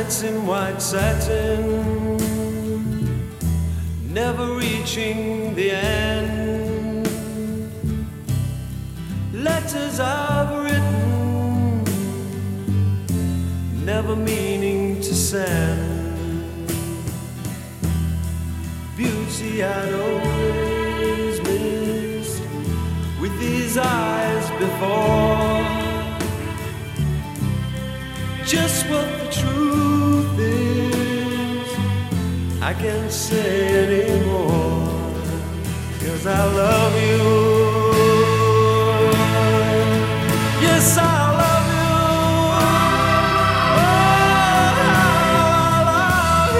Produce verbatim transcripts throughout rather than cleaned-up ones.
Nights in white satin, never reaching the end. Letters I've written, never meaning to send. Beauty I'd always missed with these eyes before. Just what the truth is, I can't say anymore, 'cause I love you. Yes, I love you. Oh, I love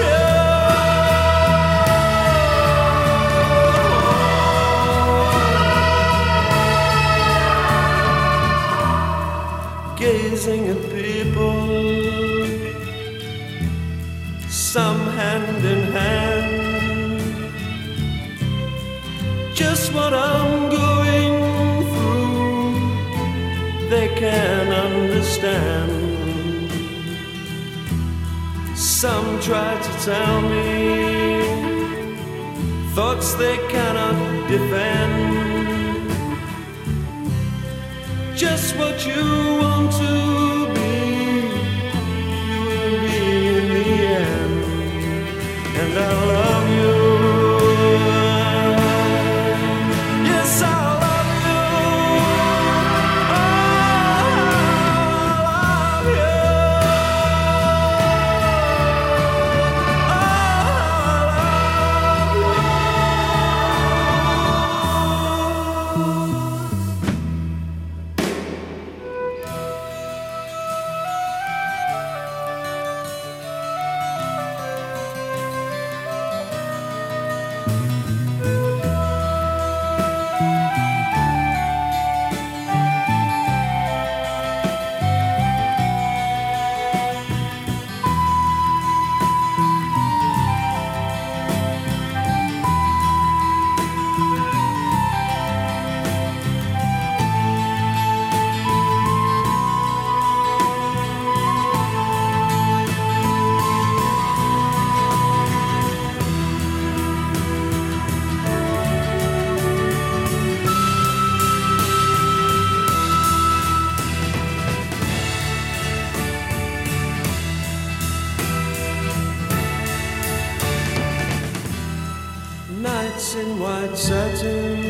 you. Gazing at people, some hand in hand, just what I'm going through, they can understand. Some try to tell me thoughts they cannot defend. Just what you want to be, you will be in the end. And I love you. Yes, I love you. Oh, I love you. Oh, nights in white satin,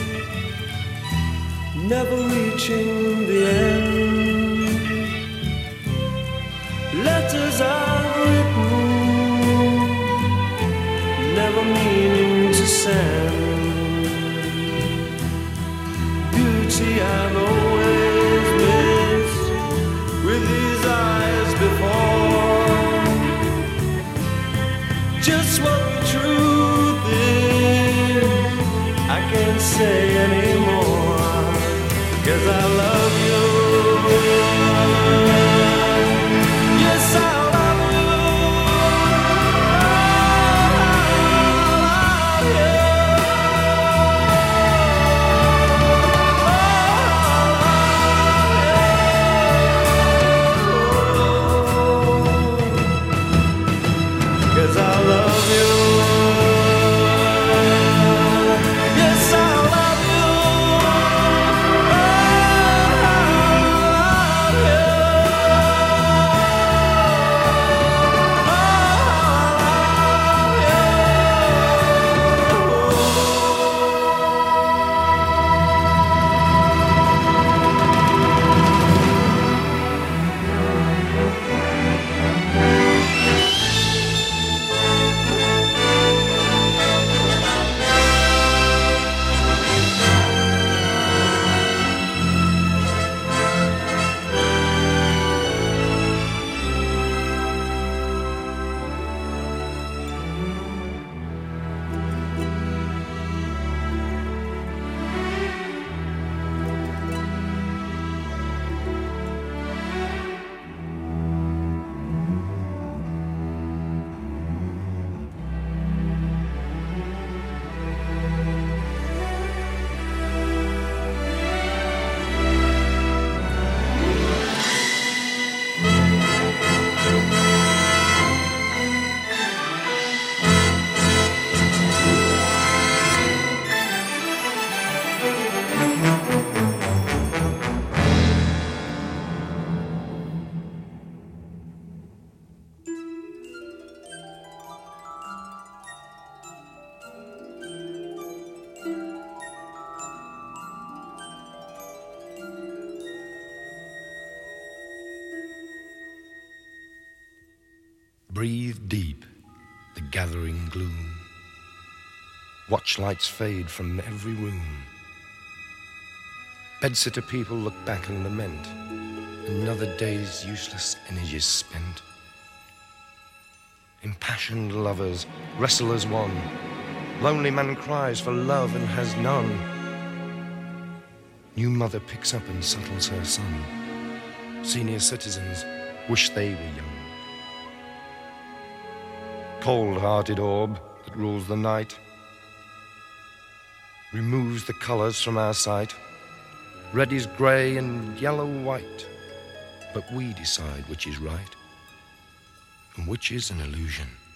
never reaching the end. Letters I've written, never meaning to send. Beauty I've always missed with these eyes before. Just what the truth is, I can't say anymore, 'cause I love you. Yes, I love you. I love you. Breathe deep the gathering gloom. Watch lights fade from every room. Bedsitter people look back and lament. Another day's useless energies spent. Impassioned lovers wrestle as one. Lonely man cries for love and has none. New mother picks up and settles her son. Senior citizens wish they were young. Cold-hearted orb that rules the night removes the colours from our sight. Red is grey and yellow white, but we decide which is right and which is an illusion.